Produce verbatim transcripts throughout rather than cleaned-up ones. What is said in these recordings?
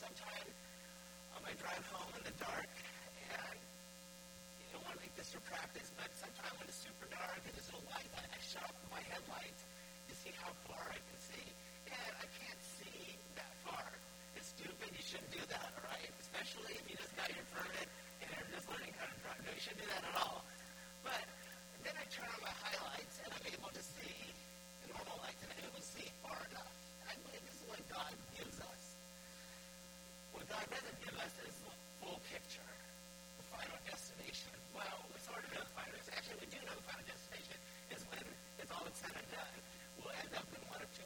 sometime on my drive home in the dark, and you don't want to make this your practice, but sometime when it's super dark and there's no light, I, I shut off my headlights to see how far I can see. And I can't see that far. It's stupid. You shouldn't do that, all right? Especially if you just got your permit and you're just learning how to drive. No, you shouldn't do that at all. But then I turn on my highlights, and I'm able to see the normal lights, and I'm able to see far enough. I believe this is what God gives us. What God doesn't give us is the full picture, the final destination. Well, we sort of know the final destination. Actually, we do know the final destination is when it's all said and done. We'll end up in one of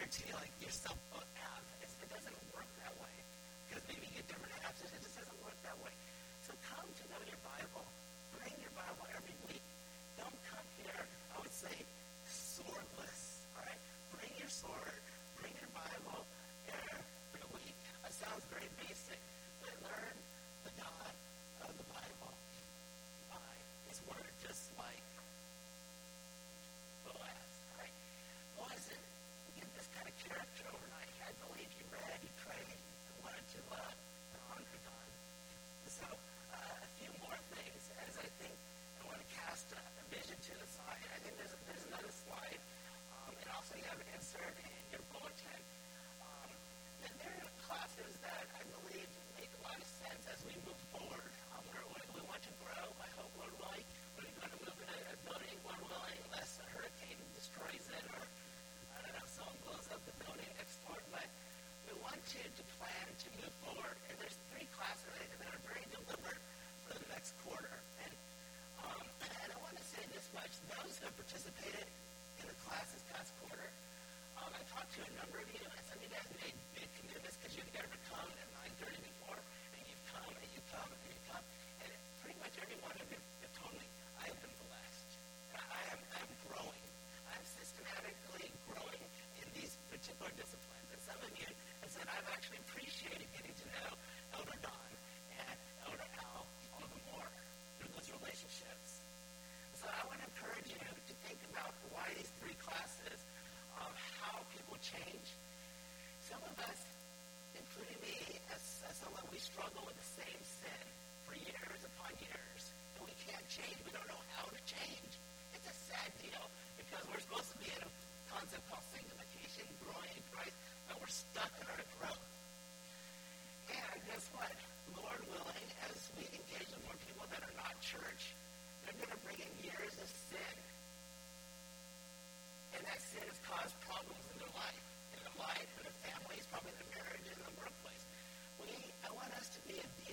guarantee, like, your cell phone app, it's, it doesn't work that way. Because maybe you get different apps, it just doesn't work that way. So come to know your Bible. Bring your Bible every week. Don't come here, I would say, swordless, all right? Bring your sword, bring your Bible every week. It sounds very basic, but learn the God of the Bible by His Word, just like Boaz, all right? Boaz didn't get this kind of character overnight. I believe he read, he prayed, and wanted to love and honor God. So, uh, a few more things as I think I want to cast a, a vision to the side. I think there's, there's another slide, um, and also you have an insert in your bulletin. Um, and there are classes that I believe make a lot of sense as we move forward. Um, we're, we want to grow. I hope, Lord willing, we're going to move in a, a building, Lord willing, unless a hurricane destroys it or, I don't know, someone blows up the building next door. But we want you to plan to move forward. And there's three classes that are very deliberate for the next quarter. And, um, and I want to say this much. Those who have participated in the class this past quarter, um, I talked to a number of you, and some of you guys made big commitments because you've never come at nine thirty before, and you've come, and you come, and you come. And pretty much every one of you have told me, I have been blessed. I am I'm growing. I'm systematically growing in these particular disciplines. And some of you have said, I've actually appreciated getting to know Elder Don and Elder Al all the more through those relationships. So I want to encourage you to think about why these three classes, um, how people change. Some of us, including me, as, as someone, we struggle with the same sin for years upon years. And we can't change. We don't know how to change. It's a sad deal because we're supposed to be in a concept called sanctification, growing in Christ, but we're stuck in our growth. And guess what? Lord willing, as we engage with more people that are not church, they're going to bring in years of sin. And that sin has caused problems in their life, in their life, in their families, probably in their marriage, in the workplace. We, I want us to be a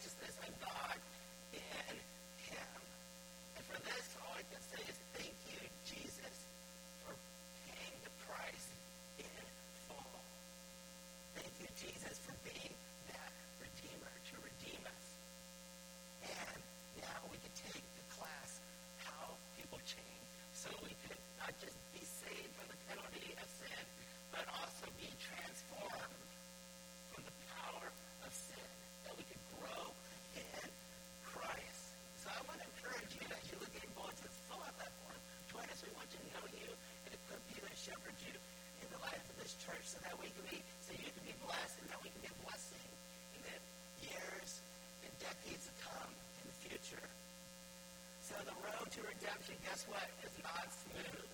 righteousness of God in him. And for this, all I can say is thank you, Jesus, for paying the price in full. Thank you, Jesus, for being that Redeemer to redeem us. And now we can take the class, How People Change, so we could not just be saved from the penalty of sin, but also be transformed from the power of sin, that we could grow in Christ. So I want to encourage you, as you look at your bulletins, fill out that form. Join us. We want to know you and equip you and shepherd you in the life of this church, so that we can be, so you can be blessed, and that we can be a blessing in the years and decades to come in the future. So the road to redemption, guess what, is not smooth.